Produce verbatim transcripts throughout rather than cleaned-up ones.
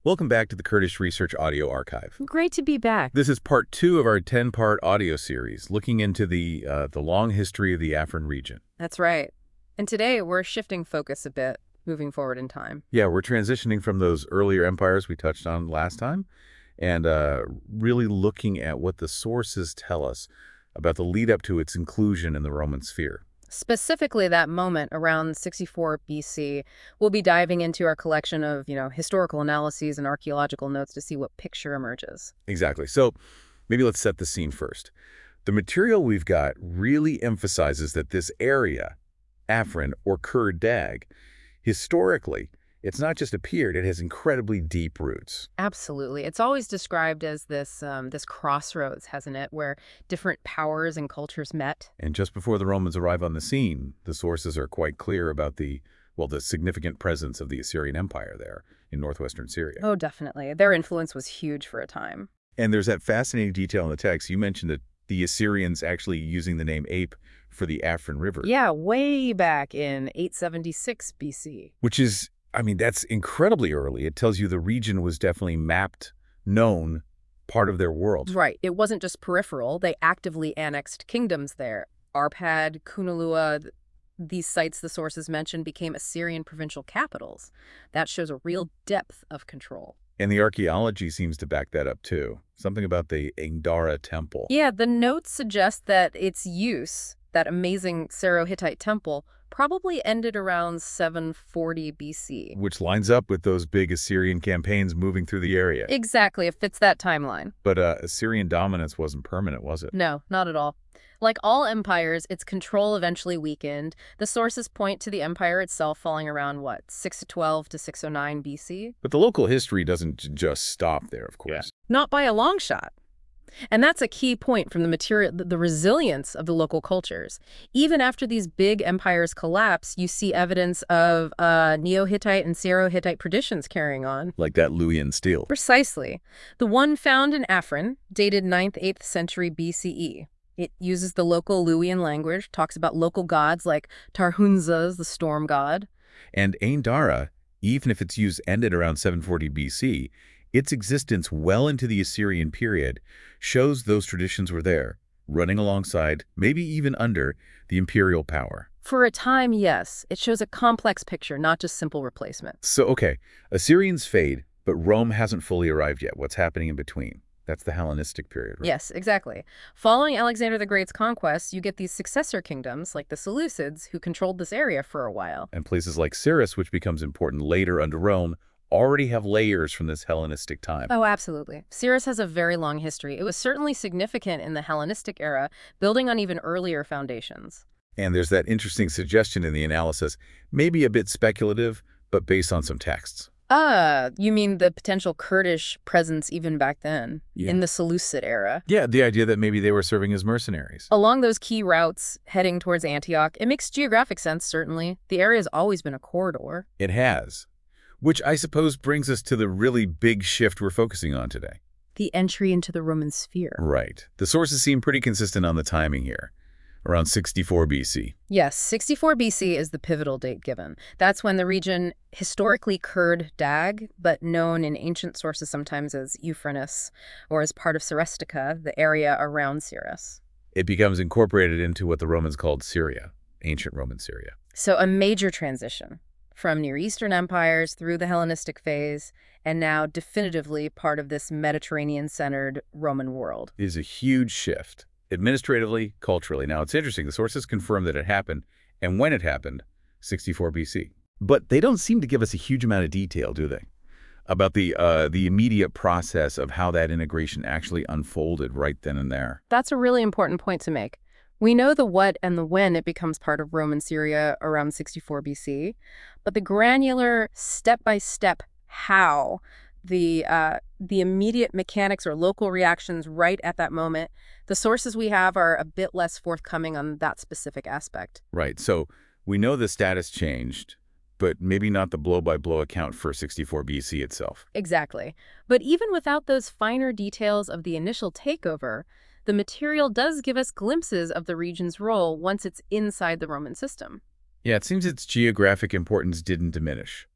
Welcome back to the Kurdish Research Audio Archive. Great to be back. This is part two of our ten-part audio series, looking into the uh, the long history of the Afrin region. That's right. And today we're shifting focus a bit, moving forward in time. Yeah, we're transitioning from those earlier empires we touched on last time, and uh, really looking at what the sources tell us about the lead-up to its inclusion in the Roman sphere. Specifically that moment around sixty-four B C, we'll be diving into our collection of, you know, historical analyses and archaeological notes to see what picture emerges. Exactly. So maybe let's set the scene first. The material we've got really emphasizes that this area, Afrin or Kur Dag, historically, it's not just appeared, it has incredibly deep roots. Absolutely. It's always described as this um, this crossroads, hasn't it, where different powers and cultures met. And just before the Romans arrive on the scene, the sources are quite clear about the, well, the significant presence of the Assyrian Empire there in northwestern Syria. Oh, definitely. Their influence was huge for a time. And there's that fascinating detail in the text. You mentioned that the Assyrians actually using the name Ape for the Afrin River. Yeah, way back in eight seventy-six B C. Which is, I mean, that's incredibly early. It tells you the region was definitely mapped, known, part of their world. Right. It wasn't just peripheral. They actively annexed kingdoms there. Arpad, Kunalua, th- these sites the sources mentioned became Assyrian provincial capitals. That shows a real depth of control. And the archaeology seems to back that up, too. Something about the Engdara temple. Yeah, the notes suggest that its use, that amazing Syro-Hittite temple, probably ended around seven forty B C. Which lines up with those big Assyrian campaigns moving through the area. Exactly, it fits that timeline. But uh, Assyrian dominance wasn't permanent, was it? No, not at all. Like all empires, its control eventually weakened. The sources point to the empire itself falling around, what, six twelve to six oh nine B C? But the local history doesn't j- just stop there, of course. Not by a long shot. And that's a key point from the material, the resilience of the local cultures. Even after these big empires collapse, you see evidence of uh, Neo-Hittite and Syro-Hittite traditions carrying on. Like that Luwian stele. Precisely. The one found in Afrin, dated ninth, eighth century B C E. It uses the local Luwian language, talks about local gods like Tarhunzas, the storm god. And Aindara, even if its use ended around seven forty B C, its existence well into the Assyrian period shows those traditions were there, running alongside, maybe even under, the imperial power. For a time, yes. It shows a complex picture, not just simple replacement. So, okay, Assyrians fade, but Rome hasn't fully arrived yet. What's happening in between? That's the Hellenistic period, right? Yes, exactly. Following Alexander the Great's conquests, you get these successor kingdoms, like the Seleucids, who controlled this area for a while. And places like Cyrus, which becomes important later under Rome, already have layers from this Hellenistic time. Oh, absolutely. Cyrus has a very long history. It was certainly significant in the Hellenistic era, building on even earlier foundations. And there's that interesting suggestion in the analysis, maybe a bit speculative, but based on some texts. Ah, you mean the potential Kurdish presence even back then, Yeah. in the Seleucid era? Yeah, the idea that maybe they were serving as mercenaries. Along those key routes heading towards Antioch, it makes geographic sense, certainly. The area has always been a corridor. It has. Which I suppose brings us to the really big shift we're focusing on today. The entry into the Roman sphere. Right. The sources seem pretty consistent on the timing here, around sixty-four B C. Yes, sixty-four B C is the pivotal date given. That's when the region, historically Kurd Dag, but known in ancient sources sometimes as Euphrates, or as part of Serestica, the area around Cyrus. It becomes incorporated into what the Romans called Syria, ancient Roman Syria. So a major transition from Near Eastern empires through the Hellenistic phase, and now definitively part of this Mediterranean-centered Roman world. It is a huge shift, administratively, culturally. Now, it's interesting. The sources confirm that it happened, and when it happened, sixty-four B C. But they don't seem to give us a huge amount of detail, do they? About the uh, the immediate process of how that integration actually unfolded right then and there. That's a really important point to make. We know the what and the when it becomes part of Roman Syria around sixty-four B C, but the granular, step-by-step how, the uh, the immediate mechanics or local reactions right at that moment, the sources we have are a bit less forthcoming on that specific aspect. Right. So we know the status changed, but maybe not the blow-by-blow account for sixty-four B C itself. Exactly. But even without those finer details of the initial takeover, the material does give us glimpses of the region's role once it's inside the Roman system. Yeah, it seems its geographic importance didn't diminish.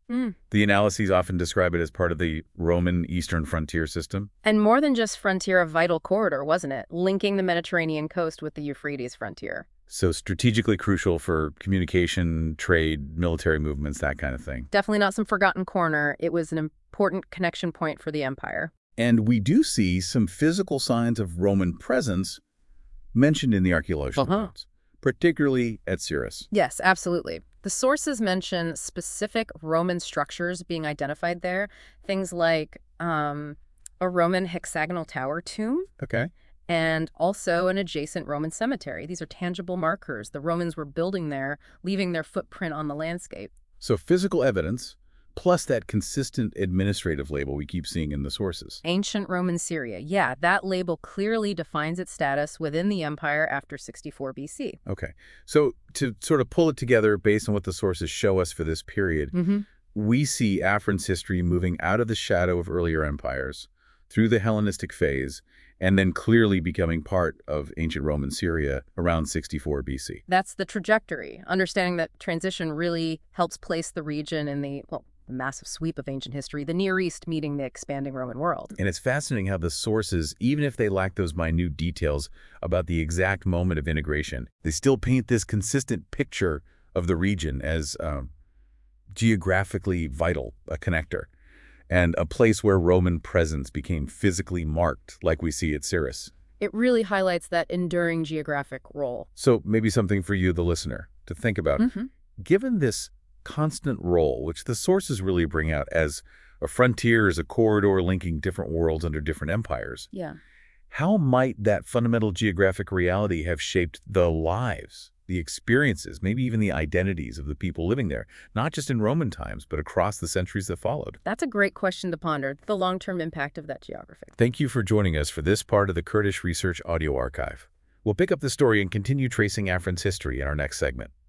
Mm. The analyses often describe it as part of the Roman eastern frontier system. And more than just frontier, a vital corridor, wasn't it? Linking the Mediterranean coast with the Euphrates frontier. So strategically crucial for communication, trade, military movements, that kind of thing. Definitely not some forgotten corner. It was an important connection point for the empire. And we do see some physical signs of Roman presence mentioned in the archaeological Uh-huh. notes, particularly at Cyrrhus. Yes, absolutely. The sources mention specific Roman structures being identified there, things like um, a Roman hexagonal tower tomb Okay. and also an adjacent Roman cemetery. These are tangible markers. The Romans were building there, leaving their footprint on the landscape. So physical evidence, plus that consistent administrative label we keep seeing in the sources. Ancient Roman Syria. Yeah, that label clearly defines its status within the empire after sixty-four B C. Okay. So to sort of pull it together based on what the sources show us for this period, Mm-hmm. we see Afrin's history moving out of the shadow of earlier empires through the Hellenistic phase and then clearly becoming part of ancient Roman Syria around sixty-four B C. That's the trajectory. Understanding that transition really helps place the region in the, well, the massive sweep of ancient history, the Near East meeting the expanding Roman world. And it's fascinating how the sources, even if they lack those minute details about the exact moment of integration, they still paint this consistent picture of the region as um, geographically vital, a connector, and a place where Roman presence became physically marked, like we see at Cyrrhus. It really highlights that enduring geographic role. So maybe something for you, the listener, to think about. Mm-hmm. Given this constant role, which the sources really bring out as a frontier, as a corridor linking different worlds under different empires, Yeah. how might that fundamental geographic reality have shaped the lives, the experiences, maybe even the identities of the people living there, not just in Roman times, but across the centuries that followed? That's a great question to ponder, the long-term impact of that geography. Thank you for joining us for this part of the Kurdish Research Audio Archive. We'll pick up the story and continue tracing Afrin's history in our next segment.